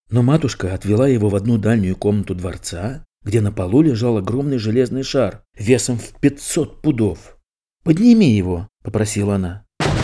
Но матушка отвела его в одну дальнюю комнату дворца, где на полу лежал огромный железный шар весом в 500 пудов. «Подними его», — попросила она.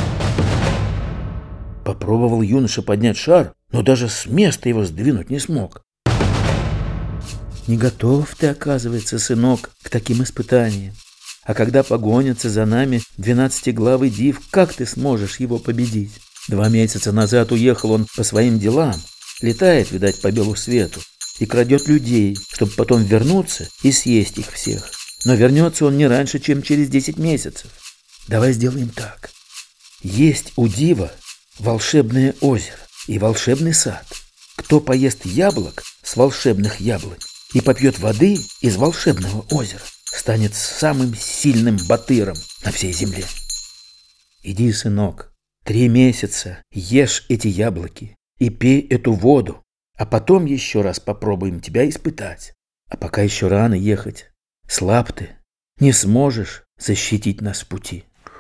Попробовал юноша поднять шар, но даже с места его сдвинуть не смог. «Не готов ты, оказывается, сынок, к таким испытаниям. А когда погонятся за нами 12-главый див, как ты сможешь его победить? 2 месяца назад уехал он по своим делам, летает, видать, по белу свету и крадет людей, чтобы потом вернуться и съесть их всех. Но вернется он не раньше, чем через 10 месяцев. Давай сделаем так. Есть у дива волшебное озеро и волшебный сад. Кто поест яблок с волшебных яблонь и попьет воды из волшебного озера, станет самым сильным батыром на всей земле. Иди, сынок, 3 месяца ешь эти яблоки и пей эту воду, а потом еще раз попробуем тебя испытать. А пока еще рано ехать. Слаб ты, не сможешь защитить нас в пути».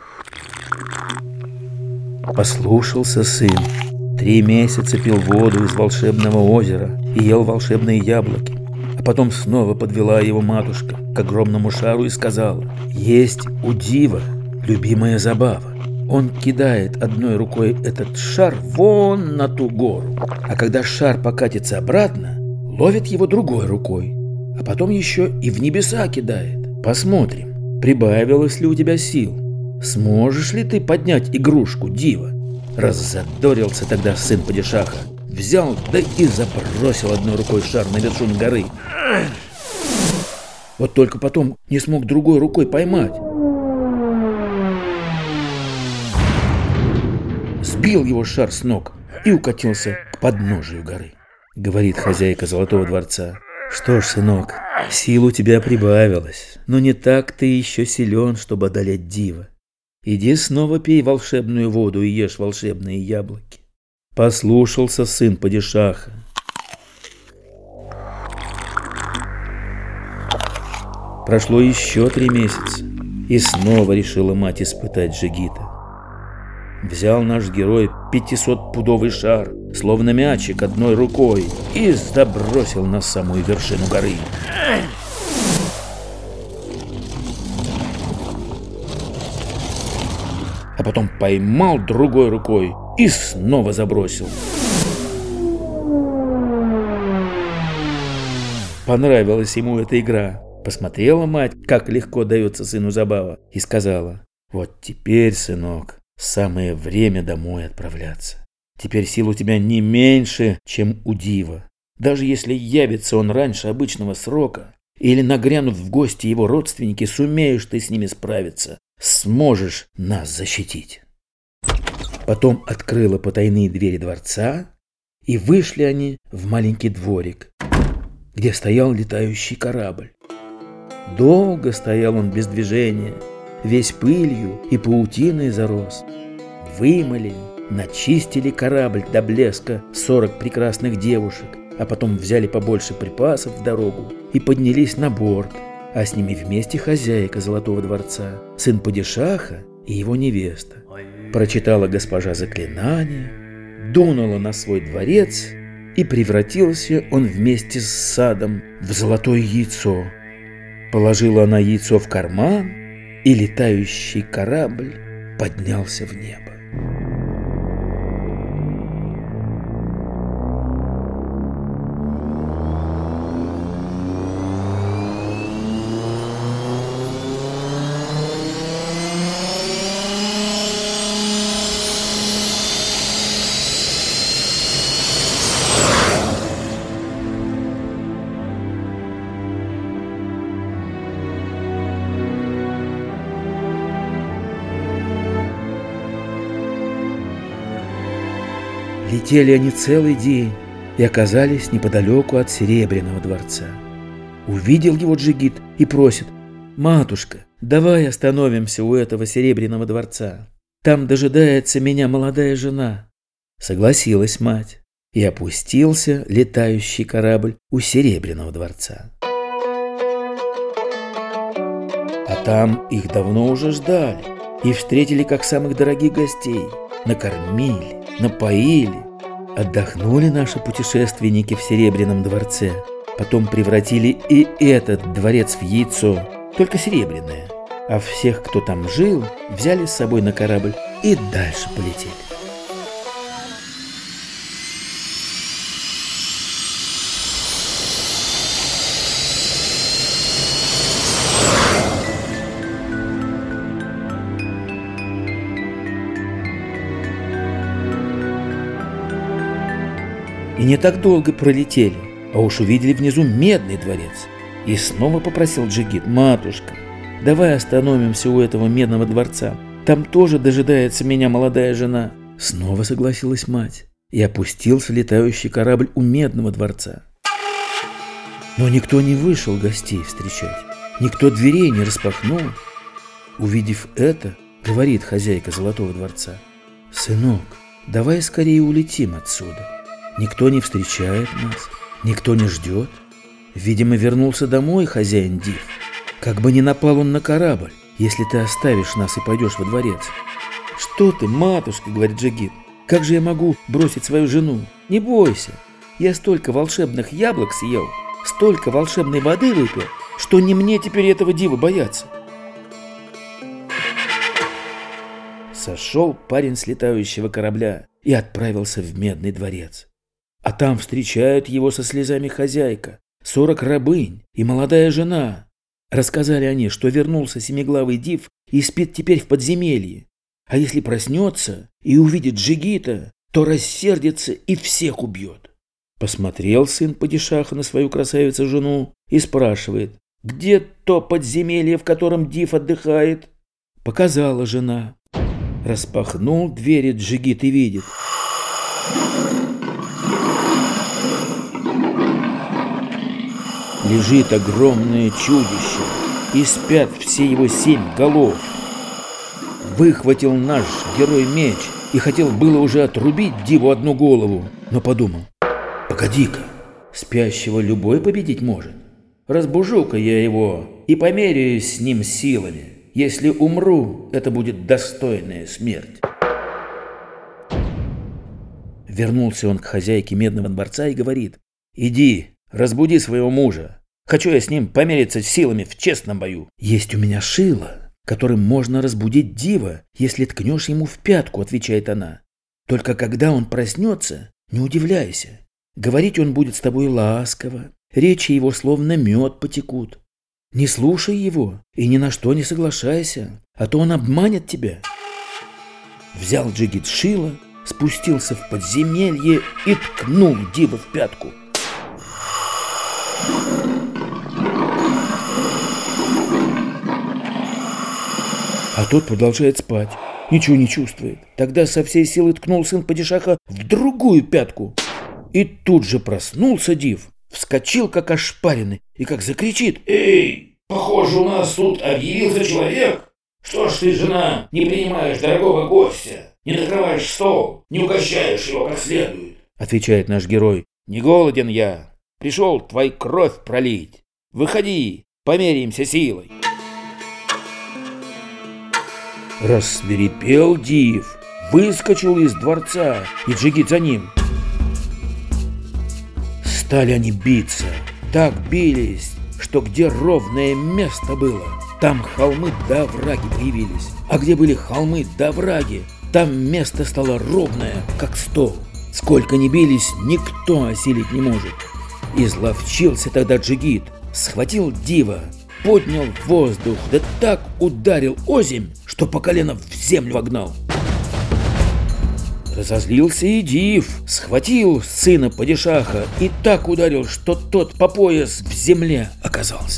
Послушался сын. 3 месяца пил воду из волшебного озера и ел волшебные яблоки. А потом снова подвела его матушка к огромному шару и сказала: «Есть у дива любимая забава. Он кидает одной рукой этот шар вон на ту гору, а когда шар покатится обратно, ловит его другой рукой, а потом еще и в небеса кидает. Посмотрим, прибавилось ли у тебя сил. Сможешь ли ты поднять игрушку дива?» Раззадорился тогда сын падишаха. Взял, да и забросил одной рукой шар на вершину горы. Вот только потом не смог другой рукой поймать. Сбил его шар с ног и укатился к подножию горы. Говорит хозяйка Золотого дворца: «Что ж, сынок, сил у тебя прибавилось, но не так ты еще силен, чтобы одолеть дива. Иди снова пей волшебную воду и ешь волшебные яблоки». Послушался сын падишаха. Прошло еще 3 месяца, и снова решила мать испытать Джигита. Взял наш герой 500-пудовый шар, словно мячик, одной рукой, и забросил на самую вершину горы. А потом поймал другой рукой и снова забросил. Понравилась ему эта игра. Посмотрела мать, как легко дается сыну забава, и сказала: «Вот теперь, сынок, самое время домой отправляться. Теперь сил у тебя не меньше, чем у дива. Даже если явится он раньше обычного срока или нагрянут в гости его родственники, сумеешь ты с ними справиться, сможешь нас защитить». Потом открыла потайные двери дворца, и вышли они в маленький дворик, где стоял летающий корабль. Долго стоял он без движения, весь пылью и паутиной зарос. Вымыли, начистили корабль до блеска 40 прекрасных девушек, а потом взяли побольше припасов в дорогу и поднялись на борт, а с ними вместе хозяйка Золотого дворца, сын падишаха и его невеста. Прочитала госпожа заклинание, дунула на свой дворец, и превратился он вместе с садом в золотое яйцо. Положила она яйцо в карман, и летающий корабль поднялся в небо. Летели они целый день и оказались неподалеку от Серебряного дворца. Увидел его Джигит и просит: «Матушка, давай остановимся у этого Серебряного дворца. Там дожидается меня молодая жена». Согласилась мать, и опустился летающий корабль у Серебряного дворца. А там их давно уже ждали и встретили как самых дорогих гостей, накормили, напоили Отдохнули наши путешественники в Серебряном дворце. Потом превратили и этот дворец в яйцо, только серебряное. А всех, кто там жил, взяли с собой на корабль и дальше полетели. И не так долго пролетели, а уж увидели внизу Медный дворец. И снова попросил Джигит: матушка, давай остановимся у этого Медного дворца. Там тоже дожидается меня молодая жена. Снова согласилась мать и опустился летающий корабль у Медного дворца. Но никто не вышел гостей встречать, никто дверей не распахнул. Увидев это, говорит хозяйка Золотого дворца: сынок, давай скорее улетим отсюда. Никто не встречает нас, никто не ждет. Видимо, вернулся домой хозяин Див. Как бы ни напал он на корабль, если ты оставишь нас и пойдешь во дворец. Что ты, матушка, говорит Джигит, как же я могу бросить свою жену? Не бойся, я столько волшебных яблок съел, столько волшебной воды выпил, что не мне теперь этого дива бояться. Сошел парень с летающего корабля и отправился в Медный дворец. А там встречают его со слезами хозяйка, 40 рабынь и молодая жена. Рассказали они, что вернулся семиглавый Див и спит теперь в подземелье. А если проснется и увидит Джигита, то рассердится и всех убьет. Посмотрел сын падишаха на свою красавицу-жену и спрашивает: где то подземелье, в котором Див отдыхает? Показала жена. Распахнул двери Джигит и видит: лежит огромное чудище, и спят все его 7 голов. Выхватил наш герой меч и хотел было уже отрубить Диву одну голову, но подумал: погоди-ка, спящего любой победить может. Разбужу-ка я его и померяюсь с ним силами. Если умру, это будет достойная смерть. Вернулся он к хозяйке Медного дворца и говорит: иди, разбуди своего мужа. Хочу я с ним помериться силами в честном бою. Есть у меня шило, которым можно разбудить Дива, если ткнешь ему в пятку, отвечает она. Только когда он проснется, не удивляйся. Говорить он будет с тобой ласково, речи его словно мед потекут. Не слушай его и ни на что не соглашайся, а то он обманет тебя. Взял Джигит шило, спустился в подземелье и ткнул Дива в пятку. А тот продолжает спать, ничего не чувствует. Тогда со всей силы ткнул сын падишаха в другую пятку. И тут же проснулся Див, вскочил как ошпаренный и как закричит: «Эй, похоже, у нас тут объявился человек. Что ж ты, жена, не принимаешь дорогого гостя, не накрываешь стол, не угощаешь его как следует?» Отвечает наш герой: «Не голоден я, пришел твою кровь пролить. Выходи, померяемся силой». Рассвирепел Див, выскочил из дворца, и Джигит за ним. Стали они биться, так бились, что где ровное место было, там холмы да овраги появились, а где были холмы да овраги, там место стало ровное, как стол. Сколько ни бились, никто осилить не может. Изловчился тогда Джигит, схватил Дива, поднял в воздух, да так ударил озимь, что по колено в землю вогнал. Разозлился и Див, схватил сына падишаха и так ударил, что тот по пояс в земле оказался.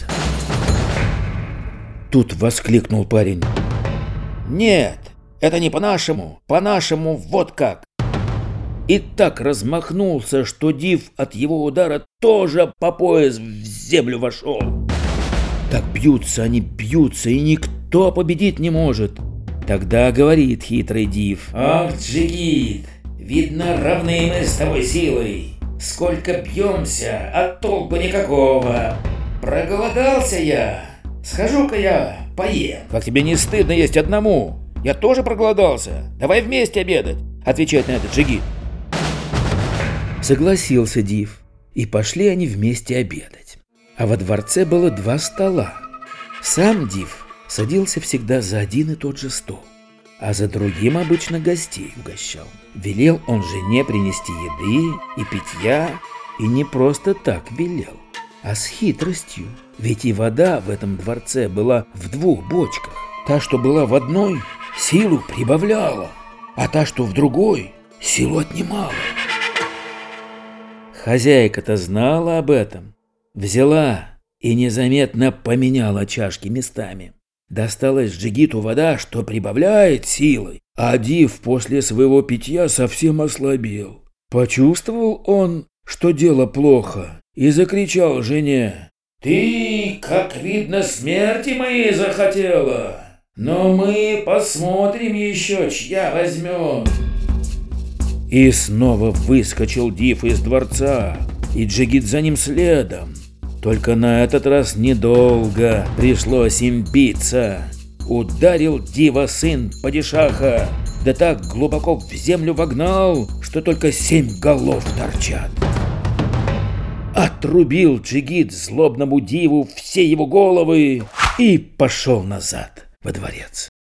Тут воскликнул парень: «Нет, это не по-нашему вот как!» И так размахнулся, что Див от его удара тоже по пояс в землю вошел. Так бьются они, бьются, и никто победить не может. Тогда говорит хитрый Див: «Ах, Джигит, видно, равны мы с тобой силой. Сколько бьемся, а толку никакого. Проголодался я. Схожу-ка я поем». «Как тебе не стыдно есть одному? Я тоже проголодался. Давай вместе обедать», отвечает на это Джигит. Согласился Див, и пошли они вместе обедать. А во дворце было 2 стола. Сам Див садился всегда за один и тот же стол, а за другим обычно гостей угощал. Велел он жене принести еды и питья, и не просто так велел, а с хитростью. Ведь и вода в этом дворце была в 2 бочках. Та, что была в одной, силу прибавляла, а та, что в другой, силу отнимала. Хозяйка-то знала об этом, взяла и незаметно поменяла чашки местами. Досталась Джигиту вода, что прибавляет силы, а Див после своего питья совсем ослабел. Почувствовал он, что дело плохо, и закричал жене: «Ты, как видно, смерти моей захотела, но мы посмотрим еще, чья возьмет». И снова выскочил Див из дворца, и Джигит за ним следом. Только на этот раз недолго пришлось им биться. Ударил Дива сын падишаха, да так глубоко в землю вогнал, что только 7 голов торчат. Отрубил Джигит злобному Диву все его головы и пошел назад во дворец.